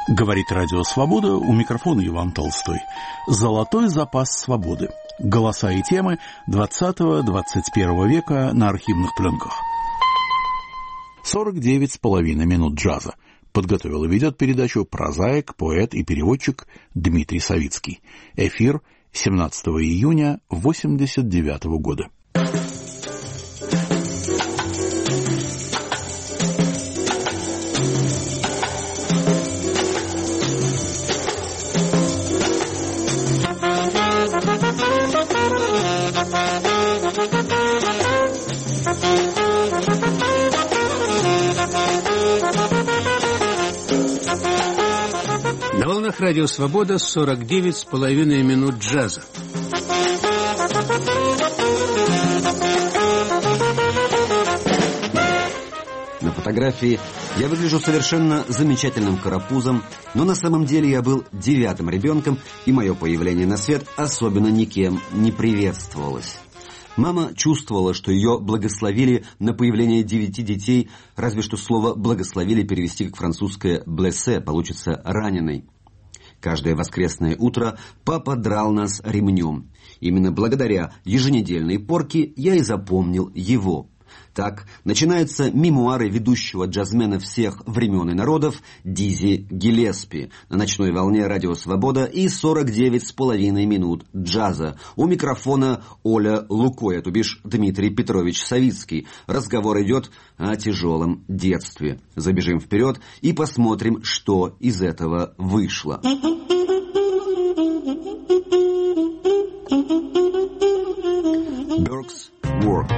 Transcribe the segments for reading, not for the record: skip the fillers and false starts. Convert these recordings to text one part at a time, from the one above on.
Говорит Радио Свобода, у микрофона Иван Толстой. Золотой запас свободы. Голоса и темы 20-21 века на архивных пленках. 49,5 минут джаза. Подготовил и ведет передачу прозаик, поэт и переводчик Дмитрий Савицкий. Эфир 17 июня 1989 года. На волнах Радио Свобода 49,5 минут джаза. На фотографии я выгляжу совершенно замечательным карапузом, но на самом деле я был 9-м ребенком, и мое появление на свет особенно никем не приветствовалось. Мама чувствовала, что ее благословили на появление 9 детей, разве что слово «благословили» перевести как французское «blessé» получится «раненый». Каждое воскресное утро папа драл нас ремнем. Именно благодаря еженедельной порке я и запомнил его. Так начинаются мемуары ведущего джазмена всех времен и народов Дизи Гиллеспи на ночной волне Радио Свобода и 49,5 минут джаза. У микрофона Оля Лукоя, то бишь Дмитрий Петрович Савицкий. Разговор идет о тяжелом детстве. Забежим вперед и посмотрим, что из этого вышло. Burke's Work.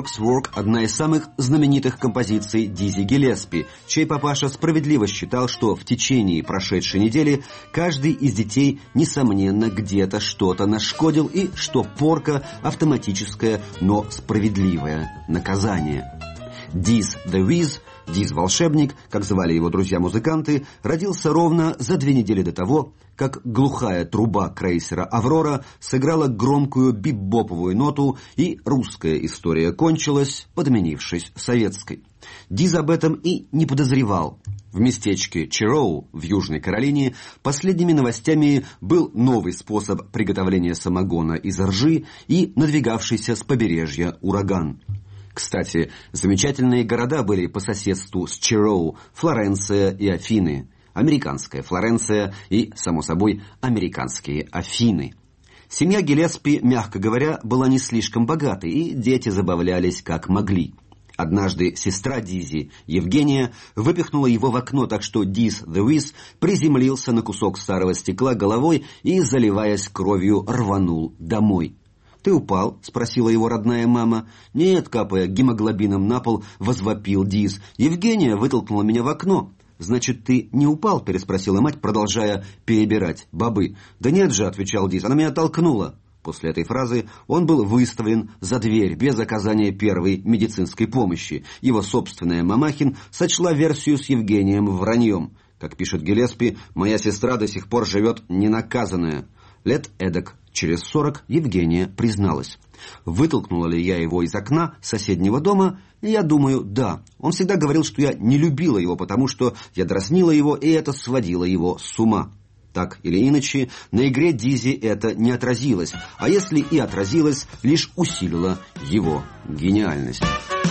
Work» — одна из самых знаменитых композиций Дизи Гиллеспи, чей папаша справедливо считал, что в течение прошедшей недели каждый из детей, несомненно, где-то что-то нашкодил и что порка — автоматическое, но справедливое наказание. Diz the Wiz, Диз Волшебник, как звали его друзья-музыканты, родился ровно за 2 недели до того, как глухая труба крейсера «Аврора» сыграла громкую бибоповую ноту, и русская история кончилась, подменившись советской. Диз об этом и не подозревал. В местечке Чироу в Южной Каролине последними новостями был новый способ приготовления самогона из ржи и надвигавшийся с побережья ураган. Кстати, замечательные города были по соседству с Чироу: Флоренция и Афины. Американская Флоренция и, само собой, американские Афины. Семья Гиллеспи, мягко говоря, была не слишком богатой, и дети забавлялись как могли. Однажды сестра Дизи, Евгения, выпихнула его в окно, так что Diz the Wiz приземлился на кусок старого стекла головой и, заливаясь кровью, рванул домой. «Ты упал?» — спросила его родная мама. «Нет», — капая гемоглобином на пол, возвопил Диз. «Евгения вытолкнула меня в окно». «Значит, ты не упал?» — переспросила мать, продолжая перебирать бобы. «Да нет же», — отвечал Диз, — «она меня толкнула». После этой фразы он был выставлен за дверь без оказания первой медицинской помощи. Его собственная мамахин сочла версию с Евгением враньем. Как пишет Гиллеспи, «Моя сестра до сих пор живет ненаказанная». Лет эдак через 40 Евгения призналась. Вытолкнула ли я его из окна соседнего дома? Я думаю, да. Он всегда говорил, что я не любила его, потому что я дразнила его, и это сводило его с ума. Так или иначе, на игре Дизи это не отразилось, а если и отразилось, лишь усилило его гениальность.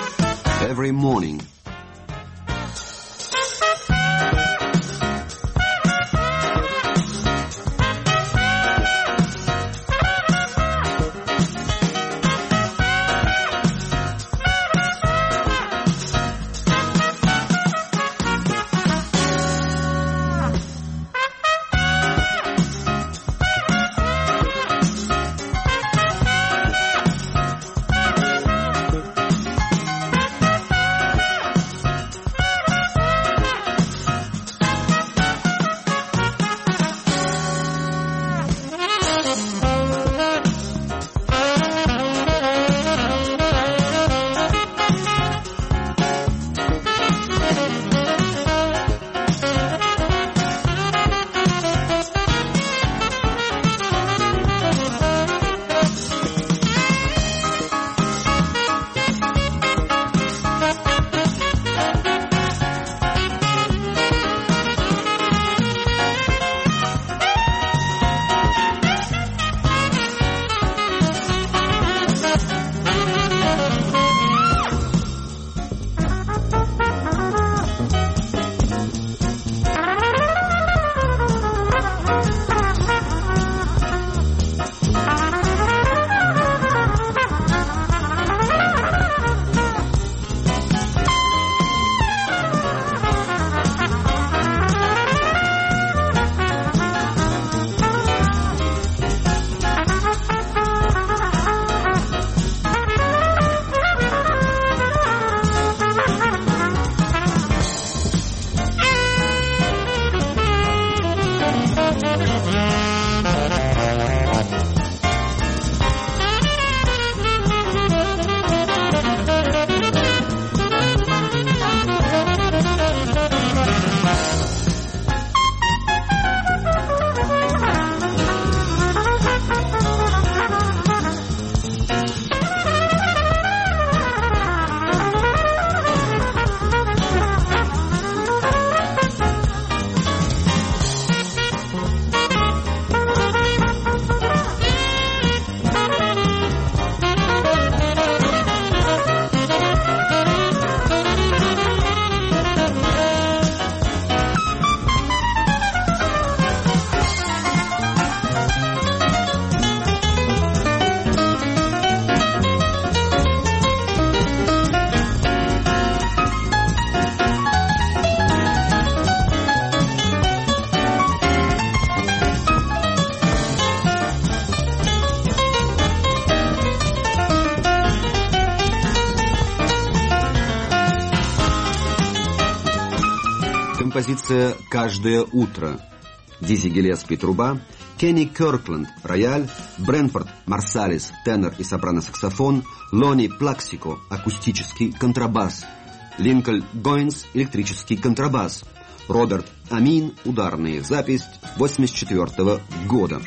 Every morning. композиция «Каждое утро». Дизи Гиллеспи – труба, Кенни Кёркленд – рояль, Брэнфорд Марсалис – тенор и сопрано-саксофон, Лони Плаксико – акустический контрабас, Линкольн Гойнс – электрический контрабас, Роберт Амин – ударные. Запись 1984 года.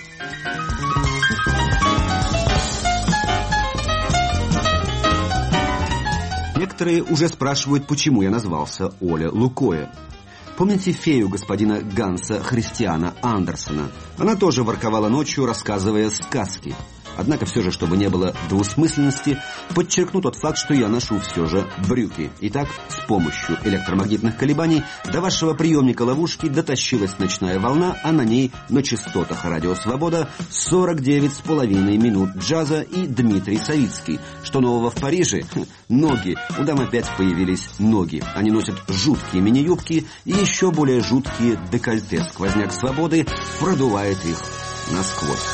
Некоторые уже спрашивают, почему я назвался Оля Лукоя. Помните фею господина Ганса Христиана Андерсена? Она тоже ворковала ночью, рассказывая сказки. Однако все же, чтобы не было двусмысленности, подчеркну тот факт, что я ношу все же брюки. Итак, с помощью электромагнитных колебаний до вашего приемника ловушки дотащилась ночная волна, а на ней на частотах Радио Свобода 49,5 минут джаза и Дмитрий Савицкий. Что нового в Париже? Ноги. У дам опять появились ноги. Они носят жуткие мини-юбки и еще более жуткие декольте. Сквозняк свободы продувает их насквозь.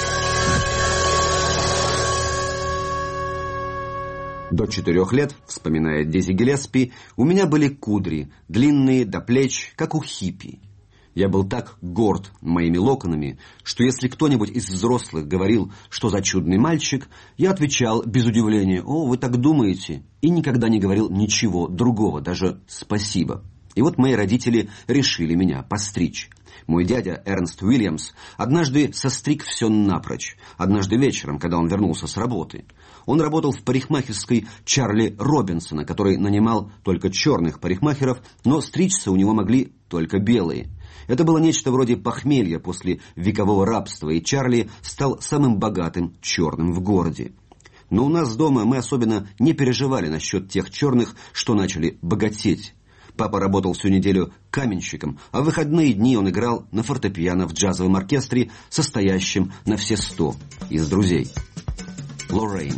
До 4 лет, вспоминает Дизи Гиллеспи, у меня были кудри, длинные до плеч, как у хиппи. Я был так горд моими локонами, что если кто-нибудь из взрослых говорил, что за чудный мальчик, я отвечал без удивления: «О, вы так думаете?» И никогда не говорил ничего другого, даже «спасибо». И вот мои родители решили меня постричь. Мой дядя Эрнст Уильямс однажды состриг все напрочь. Однажды вечером, когда он вернулся с работы. Он работал в парикмахерской Чарли Робинсона, который нанимал только черных парикмахеров, но стричься у него могли только белые. Это было нечто вроде похмелья после векового рабства, и Чарли стал самым богатым черным в городе. Но у нас дома мы особенно не переживали насчет тех черных, что начали богатеть. Папа работал всю неделю каменщиком, а в выходные дни он играл на фортепиано в джазовом оркестре, состоящем на все 100 из друзей. Лоррейн.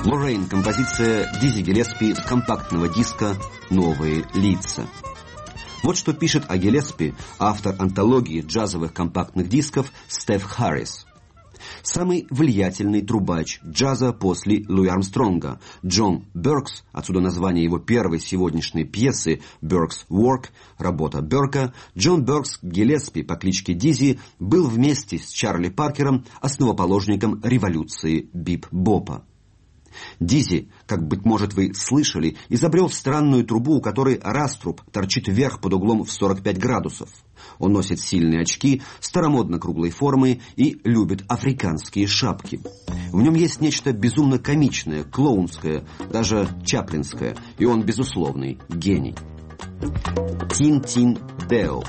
Лоррейн, композиция Дизи Гиллеспи с компактного диска «Новые лица». Вот что пишет о Гиллеспи автор антологии джазовых компактных дисков Стеф Харрис. Самый влиятельный трубач джаза после Луи Армстронга, Джон Бёркс, отсюда название его первой сегодняшней пьесы «Бёркс Work», работа Бёрка, Джон Бёркс Гиллеспи по кличке Дизи был вместе с Чарли Паркером основоположником революции бип-бопа. Дизи, как, быть может, вы слышали, изобрел странную трубу, у которой раструб торчит вверх под углом в 45 градусов. Он носит сильные очки, старомодно круглой формы и любит африканские шапки. В нем есть нечто безумно комичное, клоунское, даже чаплинское, и он безусловный гений. Тин-Тин Део.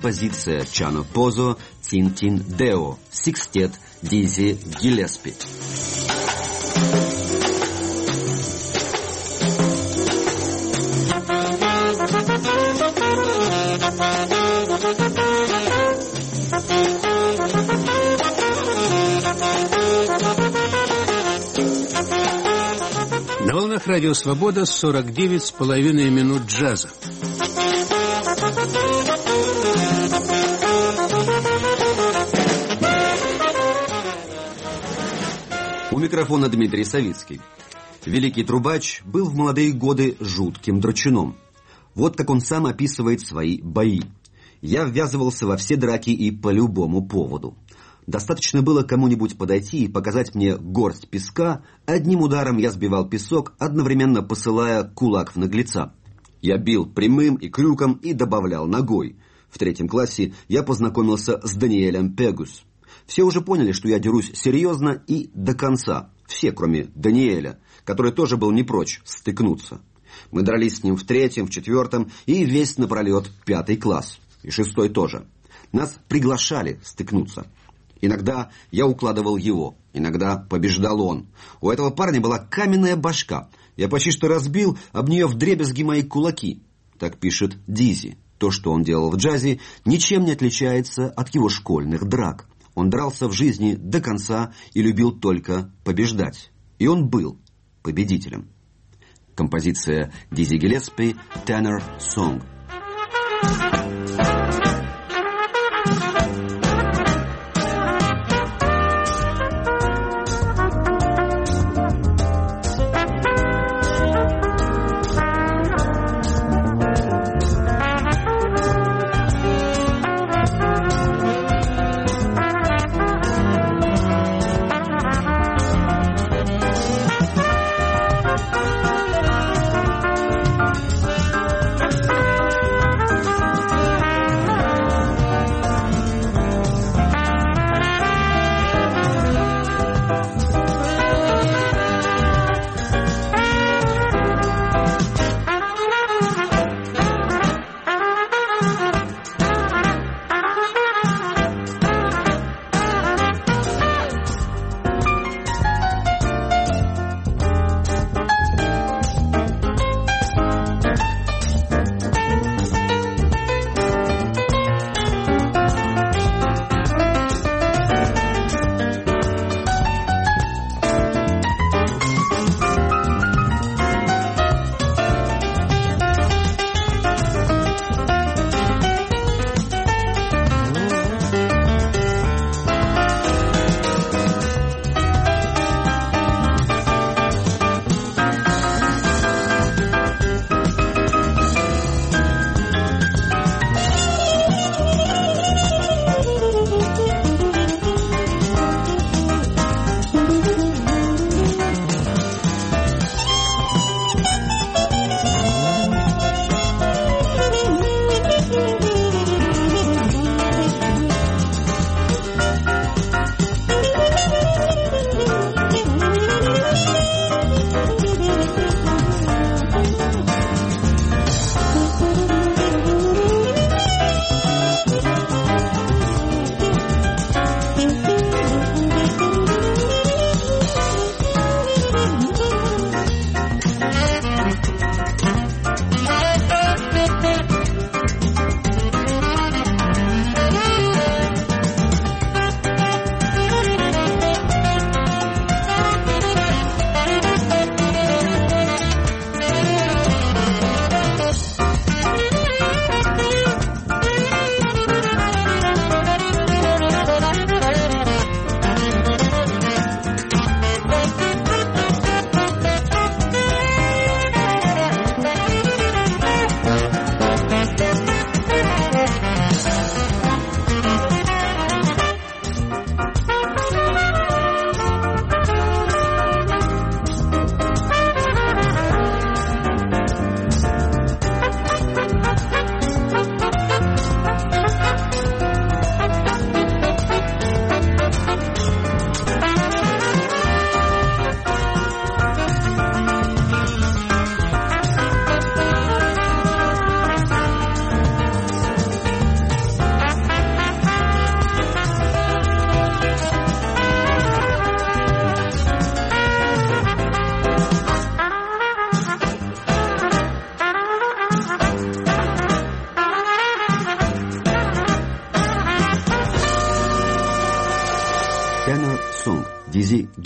композиция Чано Позо «Тин-Тин Део», секстет Дизи Гиллеспи. На волнах радио «Свобода» 49,5 минут джаза. У микрофона Дмитрий Савицкий. Великий трубач был в молодые годы жутким драчуном. Вот как он сам описывает свои бои. «Я ввязывался во все драки и по любому поводу. Достаточно было кому-нибудь подойти и показать мне горсть песка, одним ударом я сбивал песок, одновременно посылая кулак в наглеца. Я бил прямым и крюком и добавлял ногой. В 3 классе я познакомился с Даниэлем Пегус. Все уже поняли, что я дерусь серьезно и до конца. Все, кроме Даниэля, который тоже был не прочь стыкнуться. Мы дрались с ним в 3-м, в 4-м и весь напролет 5 класс. И 6-й тоже. Нас приглашали стыкнуться. Иногда я укладывал его, иногда побеждал он. У этого парня была каменная башка. Я почти что разбил об нее вдребезги мои кулаки. Так пишет Дизи. То, что он делал в джазе, ничем не отличается от его школьных драк. Он дрался в жизни до конца и любил только побеждать. И он был победителем. Композиция Дизи Гиллеспи «Tenor Song».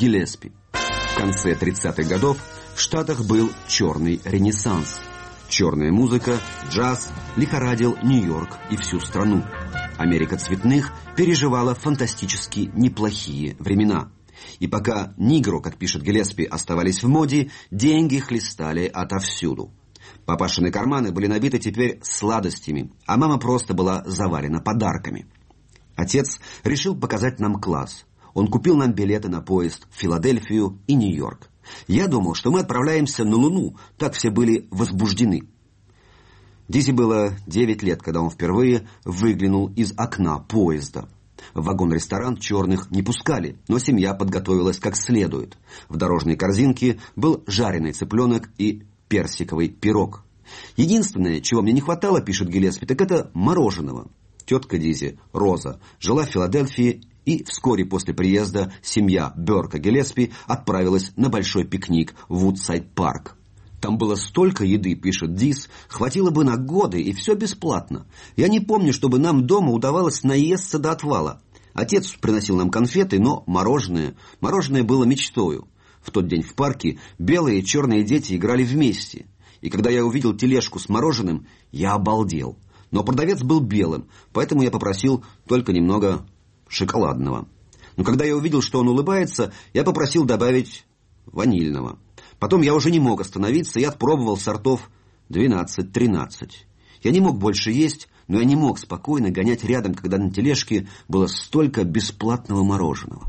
Гиллеспи. В конце 30-х годов в Штатах был черный ренессанс. Черная музыка, джаз лихорадил Нью-Йорк и всю страну. Америка цветных переживала фантастически неплохие времена. И пока нигро, как пишет Гиллеспи, оставались в моде, деньги хлестали отовсюду. Папашины карманы были набиты теперь сладостями, а мама просто была завалена подарками. Отец решил показать нам класс. Он купил нам билеты на поезд в Филадельфию и Нью-Йорк. Я думал, что мы отправляемся на Луну, так все были возбуждены. Дизи было 9 лет, когда он впервые выглянул из окна поезда. В вагон-ресторан черных не пускали, но семья подготовилась как следует. В дорожной корзинке был жареный цыпленок и персиковый пирог. Единственное, чего мне не хватало, пишет Гиллеспи, так это мороженого. Тетка Дизи, Роза, жила в Филадельфии, и вскоре после приезда семья Берка Гиллеспи отправилась на большой пикник в Вудсайд-парк. Там было столько еды, пишет Диз, хватило бы на годы, и все бесплатно. Я не помню, чтобы нам дома удавалось наесться до отвала. Отец приносил нам конфеты, но мороженое было мечтою. В тот день в парке белые и черные дети играли вместе. И когда я увидел тележку с мороженым, я обалдел. Но продавец был белым, поэтому я попросил только немного шоколадного. Но когда я увидел, что он улыбается, я попросил добавить ванильного. Потом я уже не мог остановиться и отпробовал сортов 12-13. Я не мог больше есть, но я не мог спокойно гонять рядом, когда на тележке было столько бесплатного мороженого.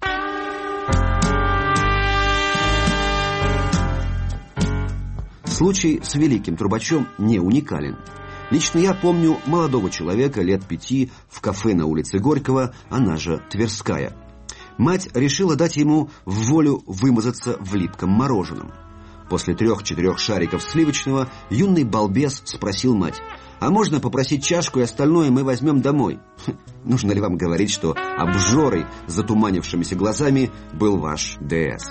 Случай с великим трубачом не уникален. Лично я помню молодого человека лет 5 в кафе на улице Горького, она же Тверская. Мать решила дать ему в волю вымазаться в липком мороженом. После 3-4 шариков сливочного юный балбес спросил мать: «А можно попросить чашку, и остальное мы возьмем домой?» Нужно ли вам говорить, что обжорой с затуманившимися глазами был ваш ДС?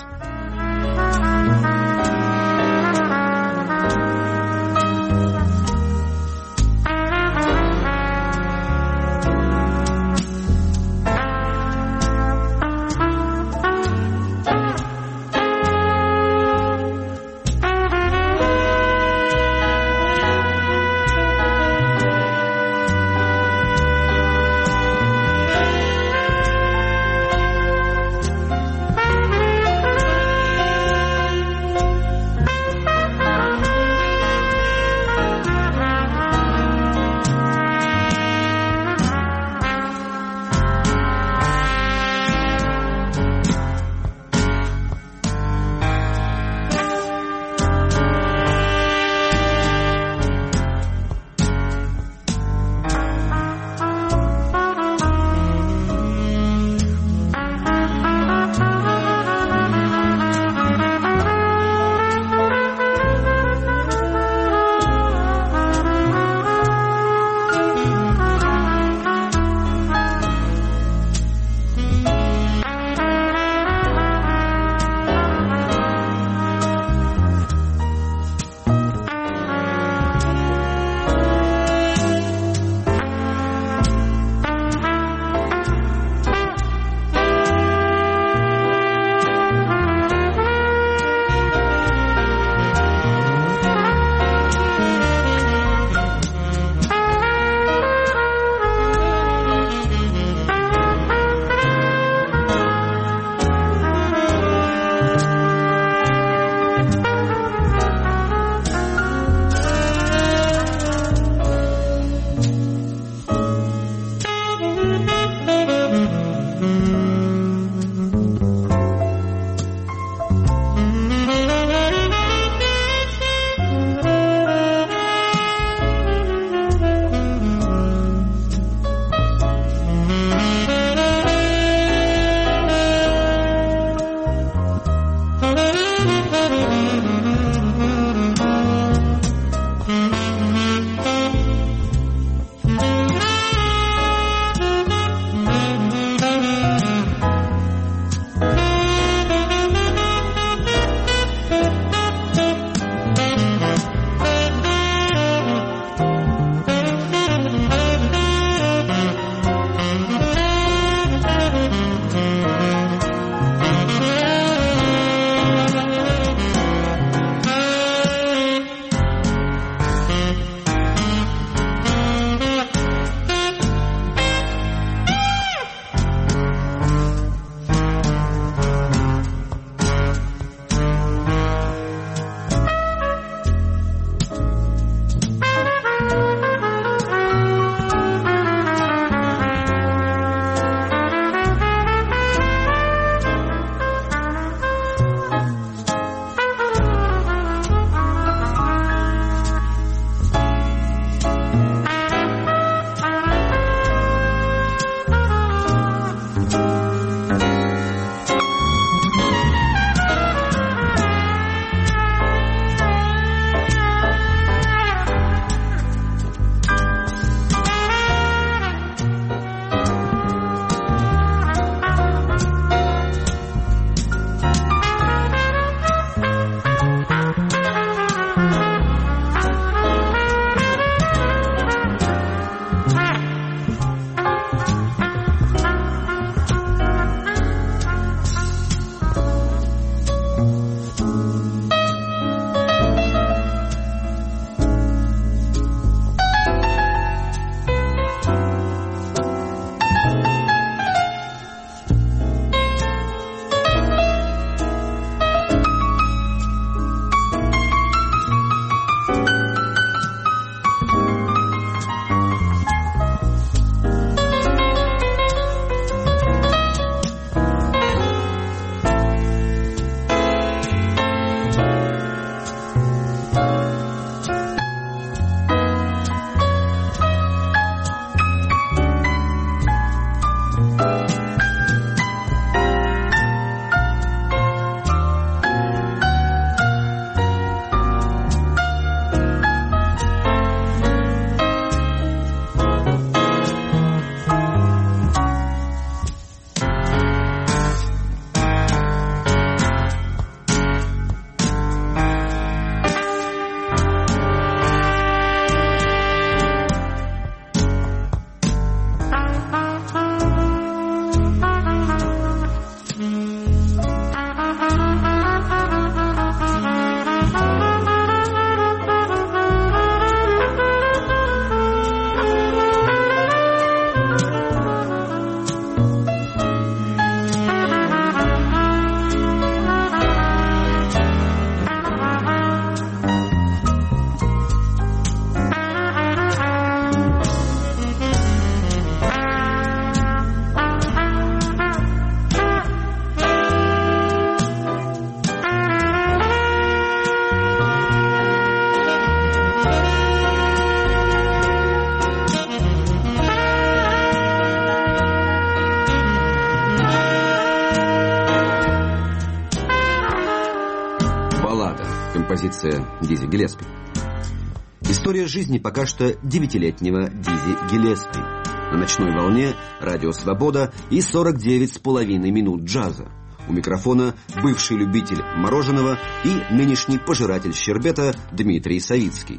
Баллада. Композиция Дизи Гиллеспи. История жизни пока что 9-летнего Дизи Гиллеспи. На ночной волне радио «Свобода» и 49,5 минут джаза. У микрофона бывший любитель мороженого и нынешний пожиратель щербета Дмитрий Савицкий.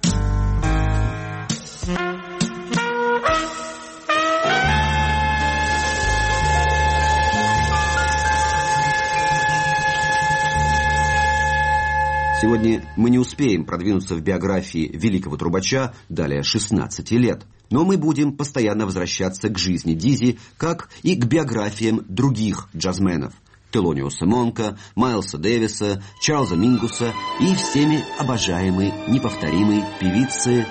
Сегодня мы не успеем продвинуться в биографии великого трубача далее 16 лет. Но мы будем постоянно возвращаться к жизни Дизи, как и к биографиям других джазменов. Телониуса Монка, Майлса Дэвиса, Чарльза Мингуса и всеми обожаемой, неповторимой певицы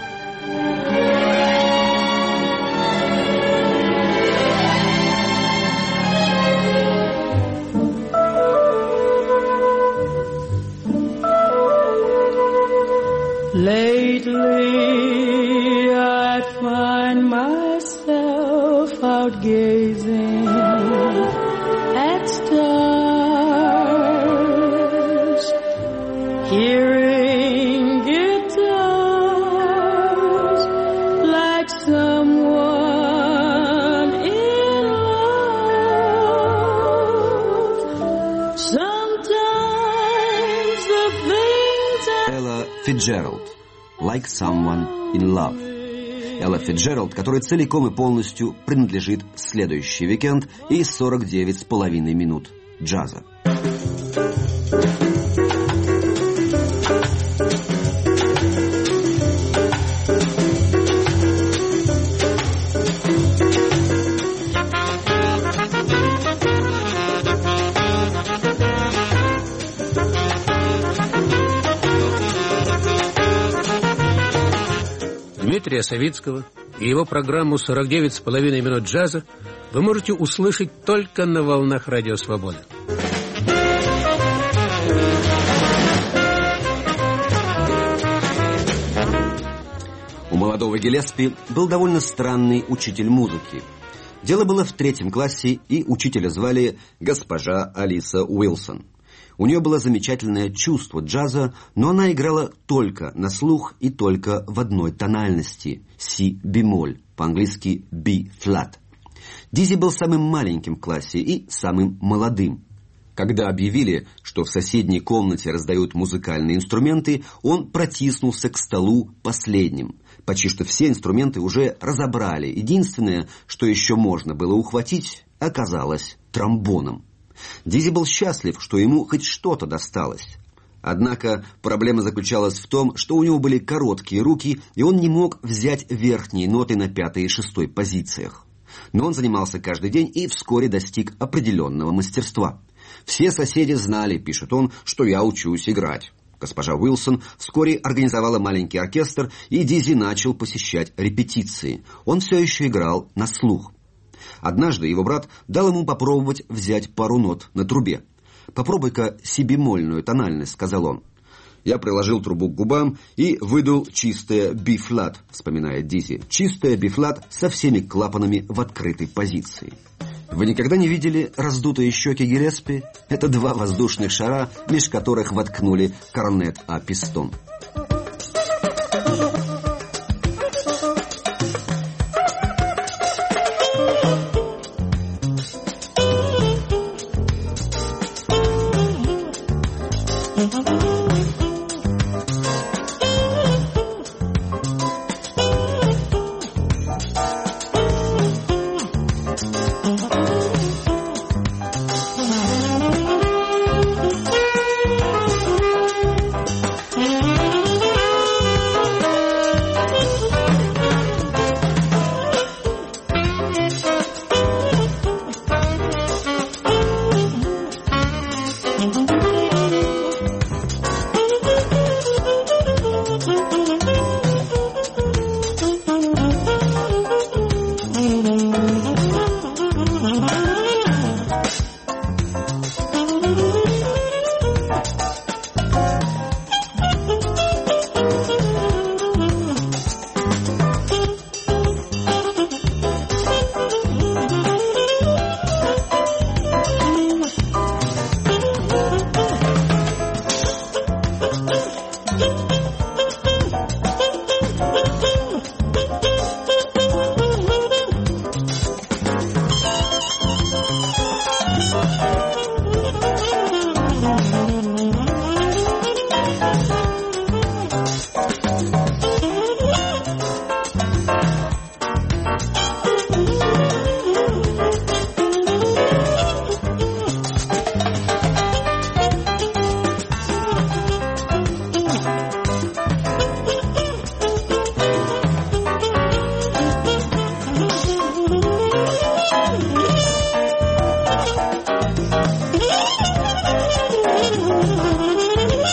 Lately I find myself out gazing at stars, hearing guitars like someone in love. Sometimes the things Элла Фицджеральд. Like Someone in Love. Элла Фицджеральд, которой целиком и полностью принадлежит следующий уикенд и 49,5 минут джаза. Дмитрия Савицкого и его программу «49,5 минут джаза» вы можете услышать только на волнах радио «Свобода». У молодого Гиллеспи был довольно странный учитель музыки. Дело было в 3 классе, и учителя звали госпожа Алиса Уилсон. У нее было замечательное чувство джаза, но она играла только на слух и только в одной тональности – си-бемоль, по-английски B-flat. Дизи был самым маленьким в классе и самым молодым. Когда объявили, что в соседней комнате раздают музыкальные инструменты, он протиснулся к столу последним. Почти что все инструменты уже разобрали. Единственное, что еще можно было ухватить, оказалось тромбоном. Дизи был счастлив, что ему хоть что-то досталось. Однако проблема заключалась в том, что у него были короткие руки, и он не мог взять верхние ноты на 5-й и 6-й позициях. Но он занимался каждый день и вскоре достиг определенного мастерства. «Все соседи знали, — пишет он, — что я учусь играть». Госпожа Уилсон вскоре организовала маленький оркестр, и Дизи начал посещать репетиции. Он все еще играл на слух. Однажды его брат дал ему попробовать взять пару нот на трубе. «Попробуй-ка си-бемольную тональность», — сказал он. «Я приложил трубу к губам и выдул чистое B-flat», — вспоминает Дизи. «Чистое B-flat со всеми клапанами в открытой позиции». Вы никогда не видели раздутые щеки Гиллеспи? Это 2 воздушных шара, меж которых воткнули корнет а пистон.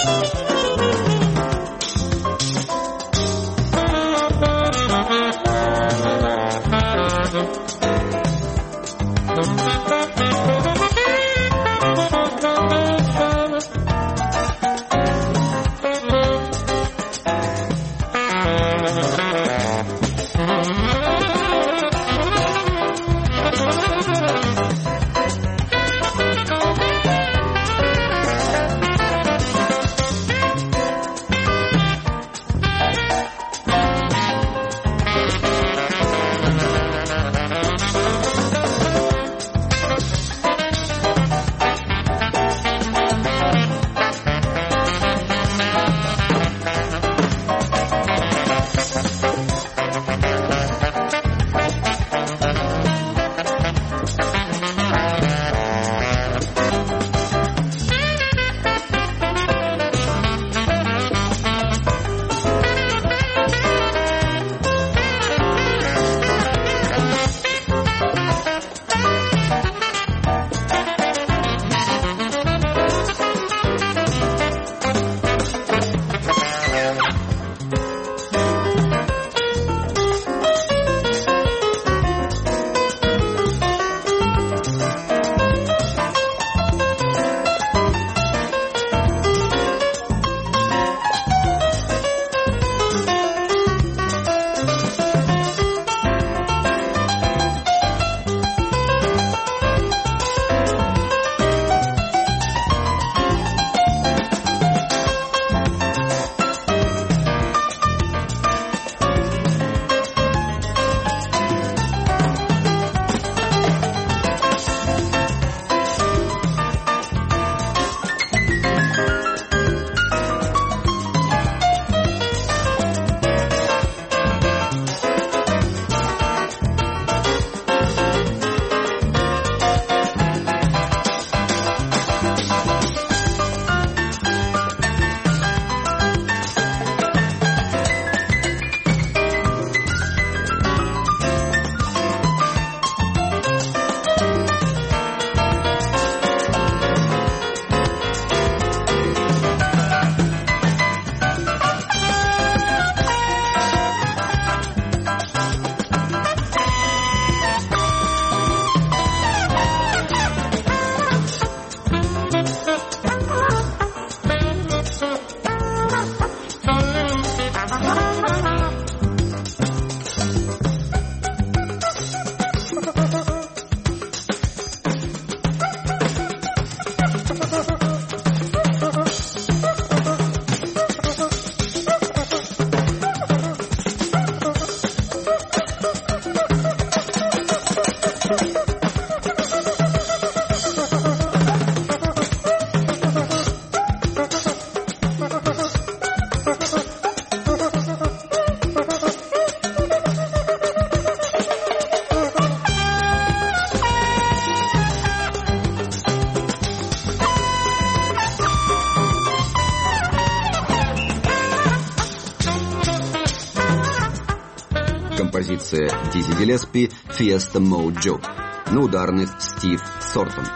Композиция Дизи Гиллеспи «Fiesta Mojo» на ударных Стив Сортон.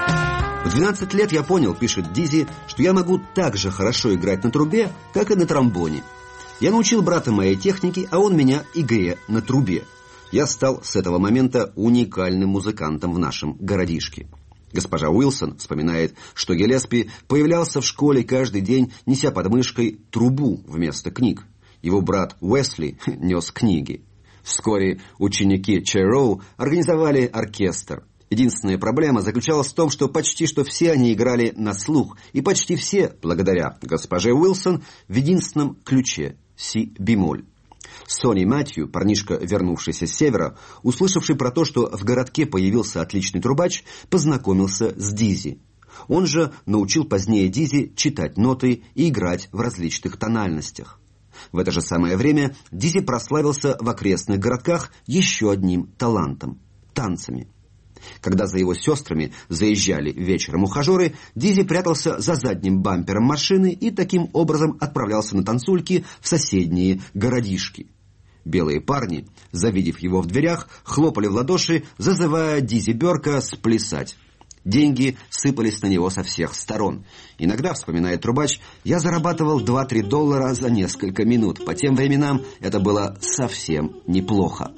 В 12 лет я понял, пишет Дизи, что я могу так же хорошо играть на трубе, как и на тромбоне. Я научил брата моей технике, а он меня игре на трубе. Я стал с этого момента уникальным музыкантом в нашем городишке. Госпожа Уилсон вспоминает, что Гиллеспи появлялся в школе каждый день, неся под мышкой трубу вместо книг. Его брат Уэсли нес книги. Вскоре ученики Чэроу организовали оркестр. Единственная проблема заключалась в том, что почти что все они играли на слух, и почти все, благодаря госпоже Уилсон, в единственном ключе – си-бемоль. Сони Мэтью, парнишка, вернувшийся с севера, услышавший про то, что в городке появился отличный трубач, познакомился с Дизи. Он же научил позднее Дизи читать ноты и играть в различных тональностях. В это же самое время Дизи прославился в окрестных городках еще одним талантом – танцами. Когда за его сестрами заезжали вечером ухажеры, Дизи прятался за задним бампером машины и таким образом отправлялся на танцульки в соседние городишки. Белые парни, завидев его в дверях, хлопали в ладоши, зазывая Дизи Бёрка сплясать. Деньги сыпались на него со всех сторон. Иногда, вспоминает трубач, я зарабатывал $2-3 за несколько минут. По тем временам это было совсем неплохо.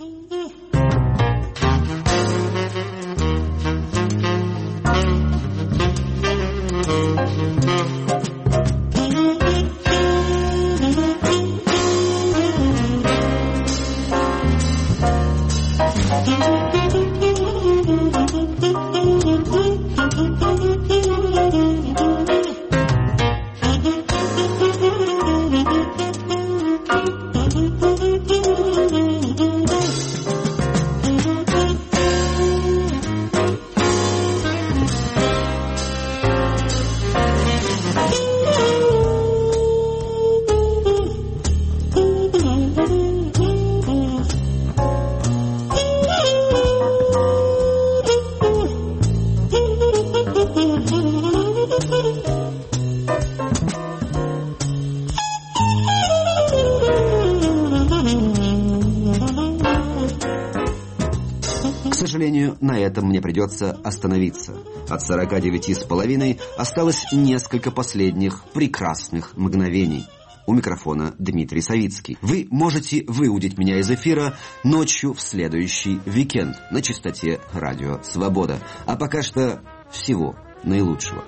К сожалению, на этом мне придется остановиться. От 49,5 осталось несколько последних прекрасных мгновений. У микрофона Дмитрий Савицкий. Вы можете выудить меня из эфира ночью в следующий уикенд на частоте Радио Свобода. А пока что всего наилучшего.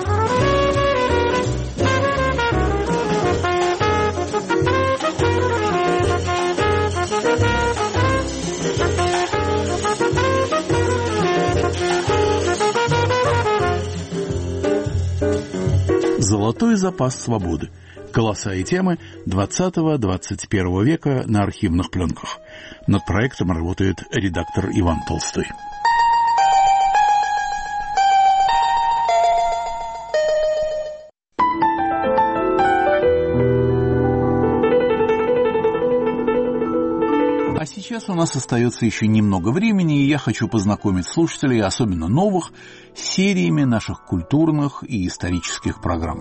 Золотой запас свободы. Голоса и темы 20-21 века на архивных пленках. Над проектом работает редактор Иван Толстой. А сейчас у нас остается еще немного времени, и я хочу познакомить слушателей, особенно новых, с сериями наших культурных и исторических программ.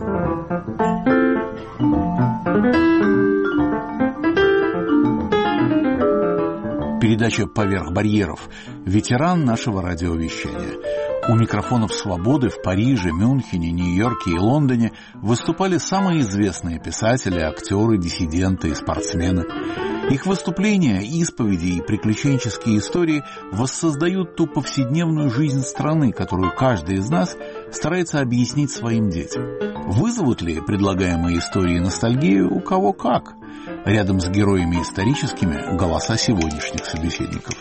Передача «Поверх барьеров». Ветеран нашего радиовещания. У микрофонов «Свободы» в Париже, Мюнхене, Нью-Йорке и Лондоне выступали самые известные писатели, актеры, диссиденты и спортсмены. Их выступления, исповеди и приключенческие истории воссоздают ту повседневную жизнь страны, которую каждый из нас старается объяснить своим детям. Вызовут ли предлагаемые истории ностальгию? У кого как? Рядом с героями историческими голоса сегодняшних собеседников.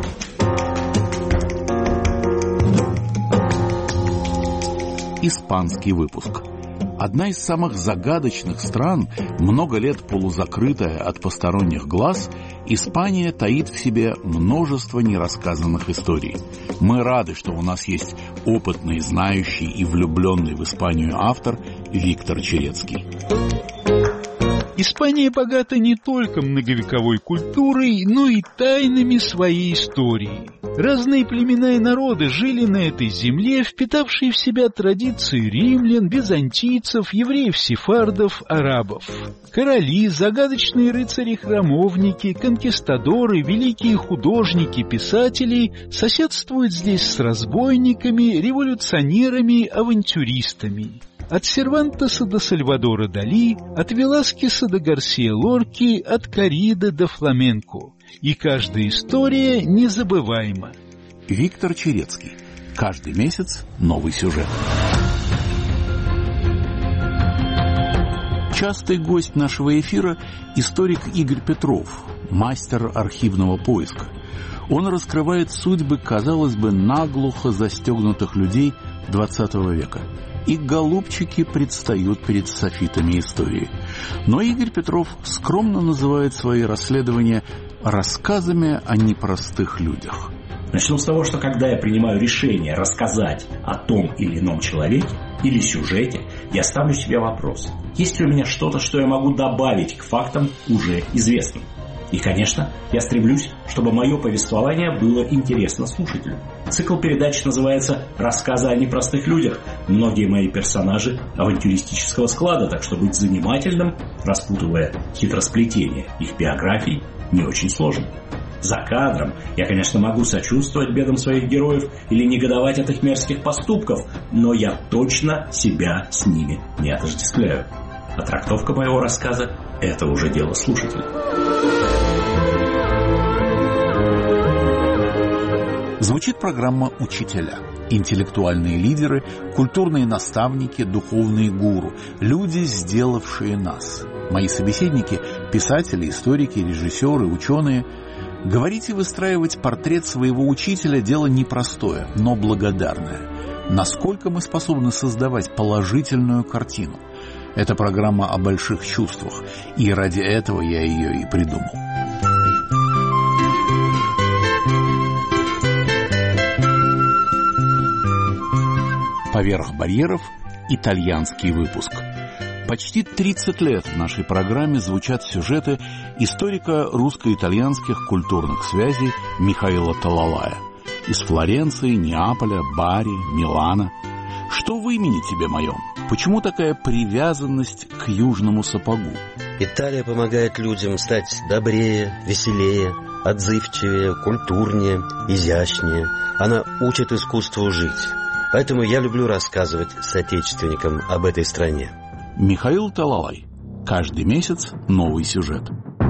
Испанский выпуск. Одна из самых загадочных стран, много лет полузакрытая от посторонних глаз, Испания таит в себе множество нерассказанных историй. Мы рады, что у нас есть опытный, знающий и влюбленный в Испанию автор Виктор Черецкий. Испания богата не только многовековой культурой, но и тайнами своей истории. Разные племена и народы жили на этой земле, впитавшие в себя традиции римлян, византийцев, евреев-сефардов, арабов. Короли, загадочные рыцари-храмовники, конкистадоры, великие художники, писатели соседствуют здесь с разбойниками, революционерами, авантюристами. От Сервантеса до Сальвадора Дали, от Веласкеса до Гарсия Лорки, от Корриды до фламенко. И каждая история незабываема. Виктор Черецкий. Каждый месяц новый сюжет. Частый гость нашего эфира – историк Игорь Петров, мастер архивного поиска. Он раскрывает судьбы, казалось бы, наглухо застегнутых людей XX века. И голубчики предстают перед софитами истории. Но Игорь Петров скромно называет свои расследования рассказами о непростых людях. Начну с того, что когда я принимаю решение рассказать о том или ином человеке или сюжете, я ставлю себе вопрос: есть ли у меня что-то, что я могу добавить к фактам уже известным? И, конечно, я стремлюсь, чтобы мое повествование было интересно слушателю. Цикл передач называется «Рассказы о непростых людях». Многие мои персонажи авантюристического склада, так что быть занимательным, распутывая хитросплетение их биографий, не очень сложно. За кадром я, конечно, могу сочувствовать бедам своих героев или негодовать от их мерзких поступков, но я точно себя с ними не отождествляю. А трактовка моего рассказа – это уже дело слушателя. Звучит программа «Учителя». Интеллектуальные лидеры, культурные наставники, духовные гуру, люди, сделавшие нас. Мои собеседники – писатели, историки, режиссеры, ученые. Говорить и выстраивать портрет своего учителя – дело непростое, но благодарное. Насколько мы способны создавать положительную картину? Это программа о больших чувствах, и ради этого я ее и придумал. «Поверх барьеров» – итальянский выпуск. Почти 30 лет в нашей программе звучат сюжеты историка русско-итальянских культурных связей Михаила Талалая. Из Флоренции, Неаполя, Бари, Милана. Что в имени тебе моем? Почему такая привязанность к южному сапогу? Италия помогает людям стать добрее, веселее, отзывчивее, культурнее, изящнее. Она учит искусству жить. Поэтому я люблю рассказывать соотечественникам об этой стране. Михаил Талалай. Каждый месяц новый сюжет.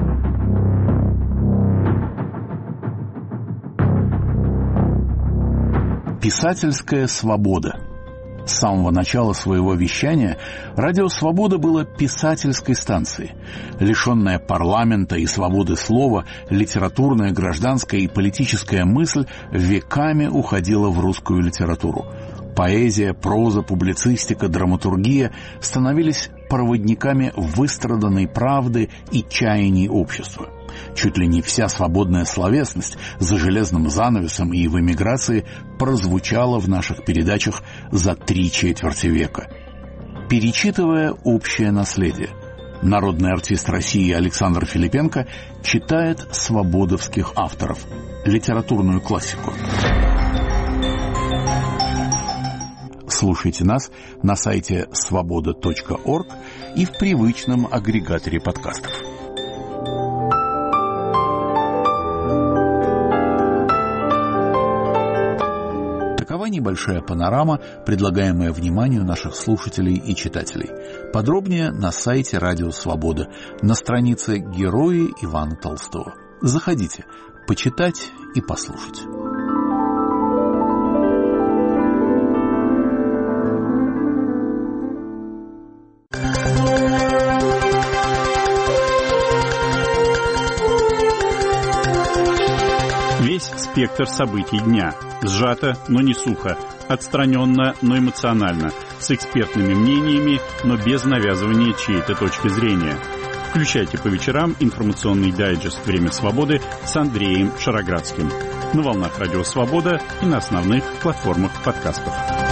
Писательская свобода. С самого начала своего вещания Радио Свобода было писательской станцией. Лишенная парламента и свободы слова, литературная, гражданская и политическая мысль веками уходила в русскую литературу. Поэзия, проза, публицистика, драматургия становились проводниками выстраданной правды и чаяний общества. Чуть ли не вся свободная словесность за железным занавесом и в эмиграции прозвучала в наших передачах за 3/4 века. Перечитывая общее наследие, народный артист России Александр Филипенко читает свободовских авторов, литературную классику. Слушайте нас на сайте svoboda.org и в привычном агрегаторе подкастов. Такова небольшая панорама, предлагаемая вниманию наших слушателей и читателей. Подробнее на сайте Радио Свобода, на странице «Герои Ивана Толстого». Заходите, почитать и послушать. Весь спектр событий дня. Сжато, но не сухо. Отстраненно, но эмоционально. С экспертными мнениями, но без навязывания чьей-то точки зрения. Включайте по вечерам информационный дайджест «Время свободы» с Андреем Шароградским. На волнах Радио Свобода и на основных платформах подкастов.